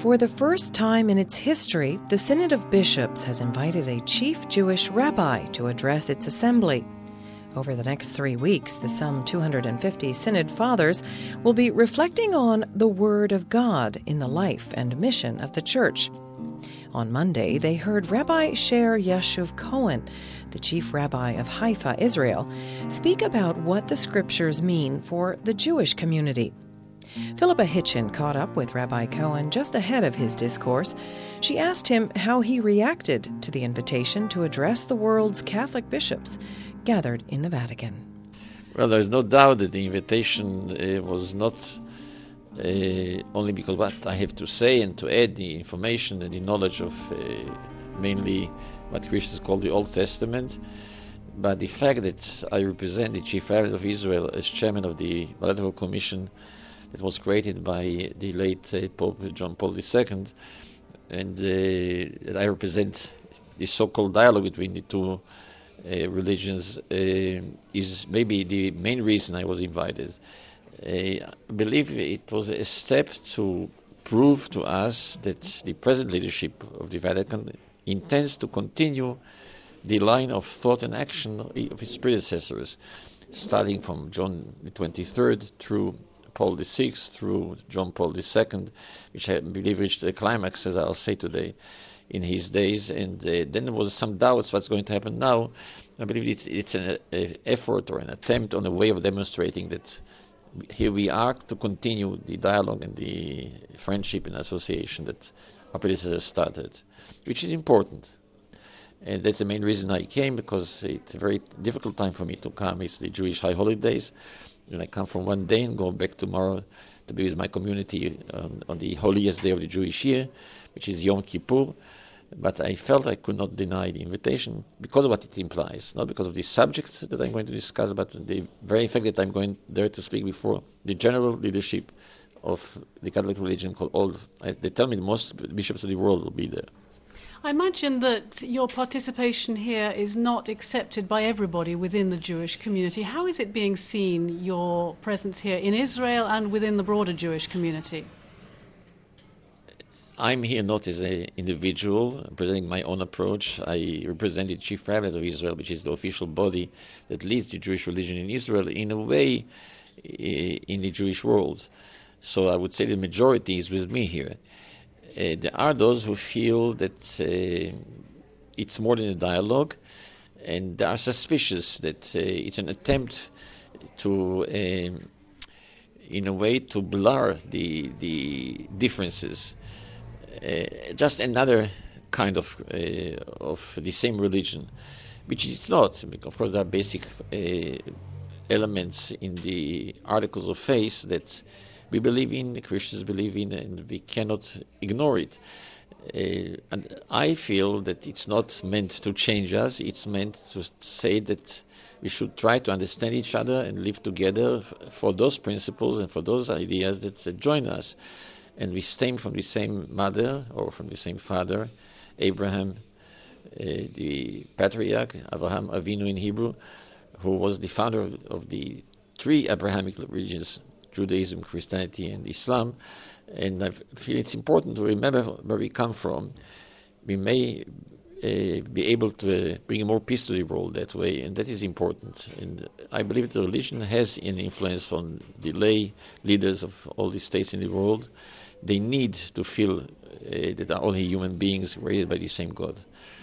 For the first time in its history, the Synod of Bishops has invited a chief Jewish rabbi to address its assembly. Over the next 3 weeks, the some 250 Synod Fathers will be reflecting on the Word of God in the life and mission of the Church. On Monday, they heard Rabbi Sher Yashuv Cohen, the chief rabbi of Haifa, Israel, speak about what the Scriptures mean for the Jewish community. Philippa Hitchin caught up with Rabbi Cohen just ahead of his discourse. She asked him how he reacted to the invitation to address the world's Catholic bishops gathered in the Vatican. Well, there's no doubt that the invitation was not only because what I have to say and to add the information and the knowledge of mainly what Christians call the Old Testament, but the fact that I represent the Chief Rabbi of Israel as chairman of the Bilateral Commission that was created by the late Pope John Paul II, and that I represent the so-called dialogue between the two religions is maybe the main reason I was invited. I believe it was a step to prove to us that the present leadership of the Vatican intends to continue the line of thought and action of its predecessors, starting from John the 23rd through Paul VI, through John Paul II, which I believe reached the climax, as I'll say today, in his days. And then there was some doubts what's going to happen now. I believe it's an effort or an attempt on a way of demonstrating that here we are to continue the dialogue and the friendship and association that our predecessors started, which is important. And that's the main reason I came, because it's a very difficult time for me to come. It's the Jewish high holidays, and I come from one day and go back tomorrow to be with my community on the holiest day of the Jewish year, which is Yom Kippur. But I felt I could not deny the invitation because of what it implies, not because of the subjects that I'm going to discuss, but the very fact that I'm going there to speak before the general leadership of the Catholic religion called all. They tell me most bishops of the world will be there. I imagine that your participation here is not accepted by everybody within the Jewish community. How is it being seen, your presence here in Israel and within the broader Jewish community? I'm here not as an individual presenting my own approach. I represent the Chief Rabbi of Israel, which is the official body that leads the Jewish religion in Israel, in a way, in the Jewish world. So I would say the majority is with me here. There are those who feel that it's more than a dialogue, and they are suspicious that it's an attempt to, in a way, to blur the differences. Just another kind of the same religion, which it's not. Of course, there are basic elements in the articles of faith that we believe in, the Christians believe in, and we cannot ignore it. And I feel that it's not meant to change us, it's meant to say that we should try to understand each other and live together for those principles and for those ideas that join us. And we stem from the same mother or from the same father, Abraham, the patriarch, Avraham Avinu in Hebrew, who was the founder of the three Abrahamic religions, Judaism, Christianity, and Islam. And I feel it's important to remember where we come from. We may be able to bring more peace to the world that way, and that is important. And I believe the religion has an influence on the lay leaders of all the states in the world. They need to feel that are only human beings created by the same God.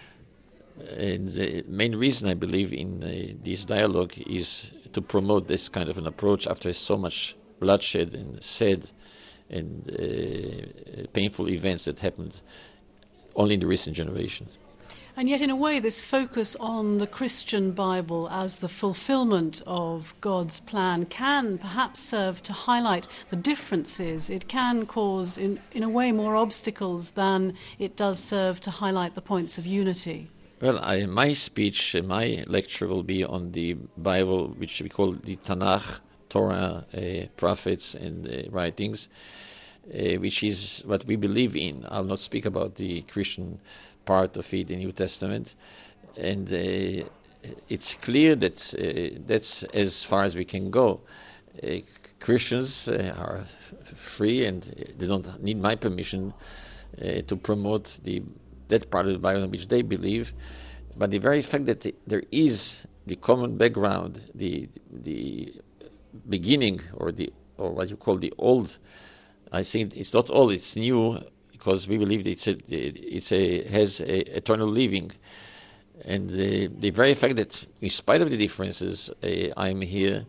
And the main reason I believe in this dialogue is to promote this kind of an approach after so much bloodshed and sad and painful events that happened only in the recent generation. And yet, in a way, this focus on the Christian Bible as the fulfillment of God's plan can perhaps serve to highlight the differences. It can cause, in a way, more obstacles than it does serve to highlight the points of unity. Well, my speech, my lecture will be on the Bible, which we call the Tanakh, Torah, prophets, and writings, which is what we believe in. I'll not speak about the Christian part of it in the New Testament, and it's clear that that's as far as we can go. Christians are free, and they don't need my permission to promote that part of the Bible in which they believe. But the very fact that there is the common background, the beginning, or what you call the old, I think it's not old, it's new, because we believe it has eternal living. And the very fact that, in spite of the differences, I'm here,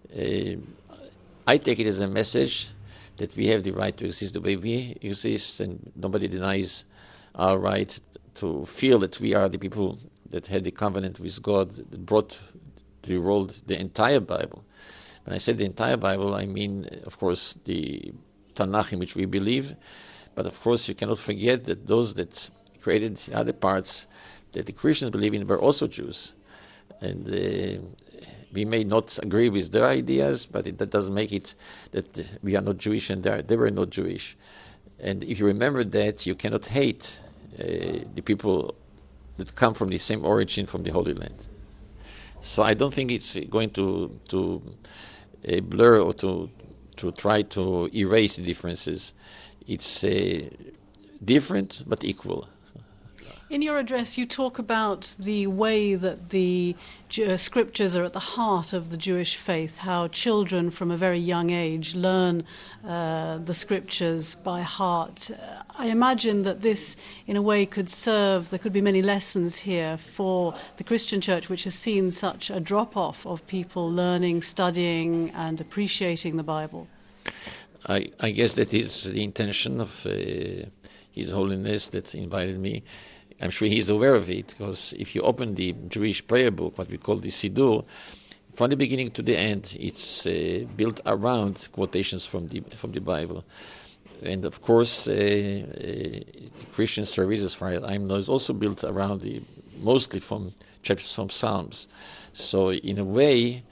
I take it as a message that we have the right to exist the way we exist, and nobody denies our right to feel that we are the people that had the covenant with God, that brought to the world the entire Bible. When I say the entire Bible, I mean, of course, the Tanakh in which we believe, but of course you cannot forget that those that created the other parts that the Christians believe in were also Jews. And we may not agree with their ideas, but that doesn't make it that we are not Jewish and they were not Jewish. And if you remember that, you cannot hate the people that come from the same origin from the Holy Land. So I don't think it's going to blur or to try to erase the differences. It's different but equal. In your address, you talk about the way that the scriptures are at the heart of the Jewish faith, how children from a very young age learn the scriptures by heart. I imagine that this, in a way, could serve, there could be many lessons here for the Christian church, which has seen such a drop-off of people learning, studying, and appreciating the Bible. I guess that is the intention of His Holiness that invited me. I'm sure he's aware of it, because if you open the Jewish prayer book, what we call the Siddur, from the beginning to the end, it's built around quotations from the Bible. And of course, Christian service, as far as I know, is also built around mostly from chapters from Psalms. So in a way,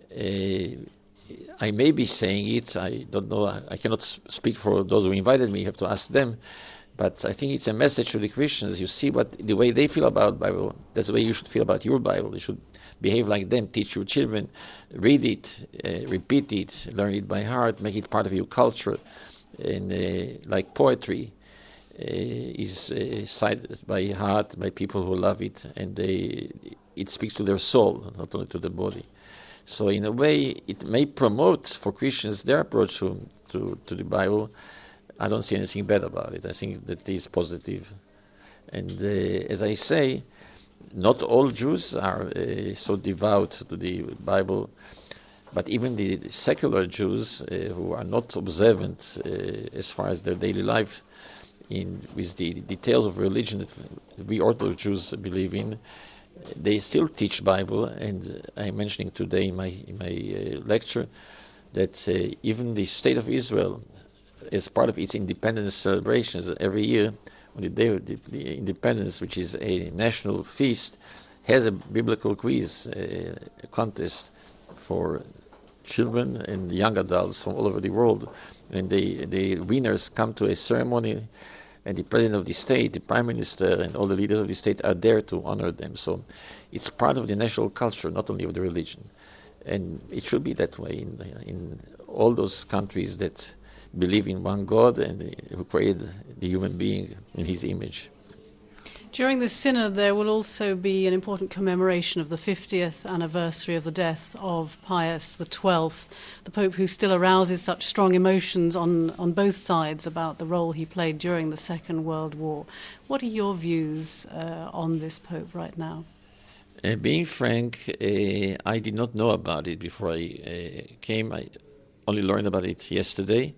I may be saying it, I don't know, I cannot speak for those who invited me, you have to ask them. But I think it's a message to the Christians. You see the way they feel about Bible. That's the way you should feel about your Bible. You should behave like them. Teach your children, read it, repeat it, learn it by heart, make it part of your culture. And like poetry is cited by heart by people who love it, and it speaks to their soul, not only to the body. So in a way, it may promote for Christians their approach to the Bible. I don't see anything bad about it. I think that is positive. And as I say, not all Jews are so devout to the Bible, but even the secular Jews who are not observant as far as their daily life with the details of religion that we Orthodox Jews believe in, they still teach Bible. And I'm mentioning today in my lecture that even the State of Israel, as part of its independence celebrations every year, on the day of the independence, which is a national feast, has a biblical quiz, a contest for children and young adults from all over the world. And the winners come to a ceremony, and the president of the state, the prime minister, and all the leaders of the state are there to honor them. So it's part of the national culture, not only of the religion. And it should be that way in all those countries that believe in one God and who created the human being in His image. During this synod, there will also be an important commemoration of the 50th anniversary of the death of Pius XII, the Pope who still arouses such strong emotions on both sides about the role he played during the Second World War. What are your views on this Pope right now? Being frank, I did not know about it before I came. I only learned about it yesterday.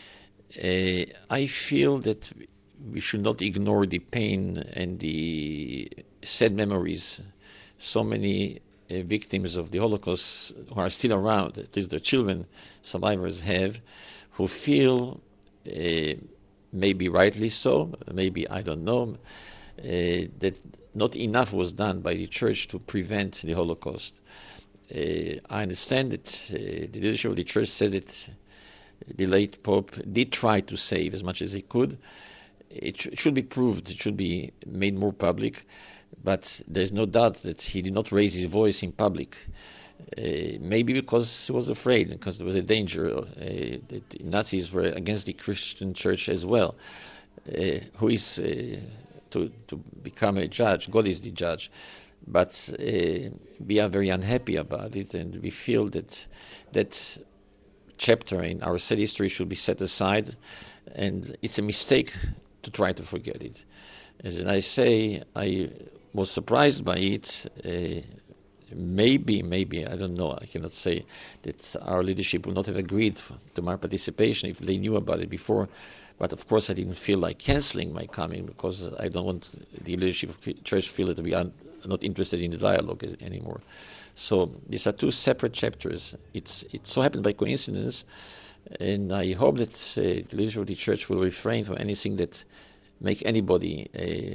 I feel that we should not ignore the pain and the sad memories. So many victims of the Holocaust who are still around, at least their children, survivors have, who feel, maybe rightly so, maybe I don't know, that not enough was done by the Church to prevent the Holocaust. I understand that the leadership of the Church said that the late Pope did try to save as much as he could. It should be proved, it should be made more public, but there's no doubt that he did not raise his voice in public. Maybe because he was afraid, because there was a danger that the Nazis were against the Christian Church as well. who is to become a judge. God is the judge. But we are very unhappy about it, and we feel that chapter in our sad history should be set aside, and it's a mistake to try to forget it. As I say, I was surprised by it. Maybe, I don't know, I cannot say that our leadership would not have agreed to my participation if they knew about it before. But of course I didn't feel like cancelling my coming, because I don't want the leadership of the church to feel that we are not interested in the dialogue anymore. So these are two separate chapters. It so happened by coincidence, and I hope that the leadership of the church will refrain from anything that make anybody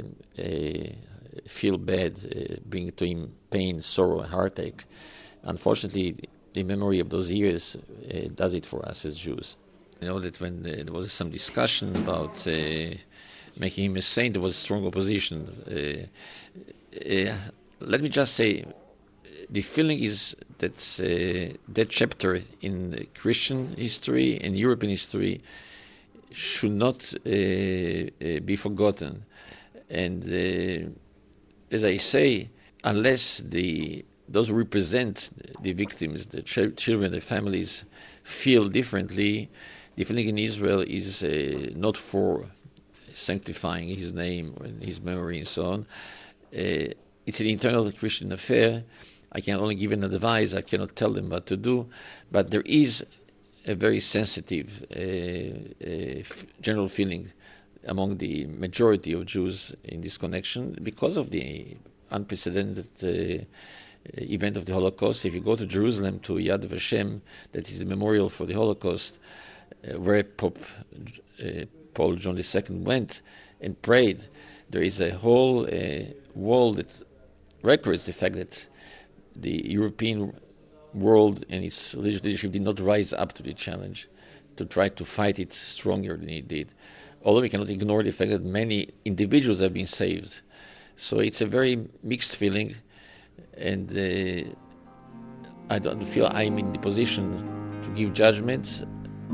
feel bad, bring to him pain, sorrow, heartache. Unfortunately, the memory of those years does it for us as Jews. You know that when there was some discussion about making him a saint, there was strong opposition. Let me just say, the feeling is that that chapter in Christian history and European history should not be forgotten. And as I say, unless those who represent the victims, the children, the families, feel differently, the feeling in Israel is not for sanctifying his name and his memory and so on. It's an internal Christian affair. I can only give an advice. I cannot tell them what to do. But there is a very sensitive general feeling among the majority of Jews in this connection because of the unprecedented event of the Holocaust. If you go to Jerusalem, to Yad Vashem, that is the memorial for the Holocaust, where Pope Paul John II went and prayed, there is a whole wall that records the fact that the European world and its leadership did not rise up to the challenge to try to fight it stronger than it did. Although we cannot ignore the fact that many individuals have been saved. So it's a very mixed feeling, and I don't feel I'm in the position to give judgment.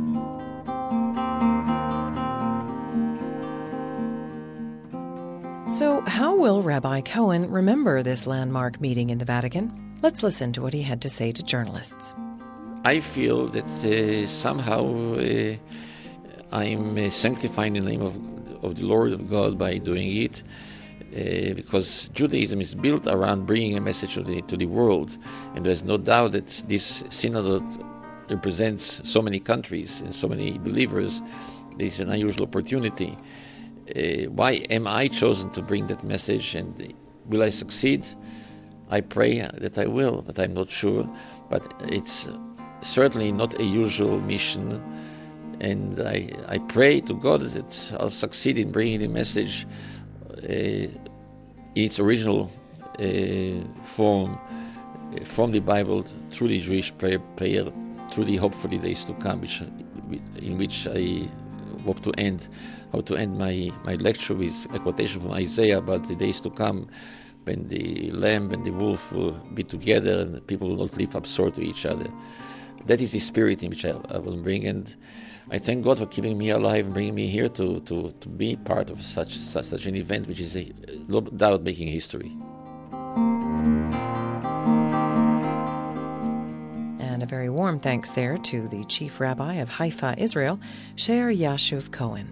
So how will Rabbi Cohen remember this landmark meeting in the Vatican? Let's listen to what he had to say to journalists. I feel that somehow I'm sanctifying the name of the Lord of God by doing it, because Judaism is built around bringing a message to the world, and there's no doubt that this synod represents so many countries and so many believers. This is an unusual opportunity. Why am I chosen to bring that message, and will I succeed? I pray that I will, but I'm not sure. But it's certainly not a usual mission, and I pray to God that I'll succeed in bringing the message in its original form, from the Bible through the Jewish prayer through the hope for the days to come, in which I hope to end my lecture with a quotation from Isaiah about the days to come, when the lamb and the wolf will be together and people will not live absorbed to each other. That is the spirit in which I will bring, and I thank God for keeping me alive and bringing me here to be part of such an event, which is no doubt making history. And a very warm thanks there to the Chief Rabbi of Haifa, Israel, Sher Yashuv Cohen.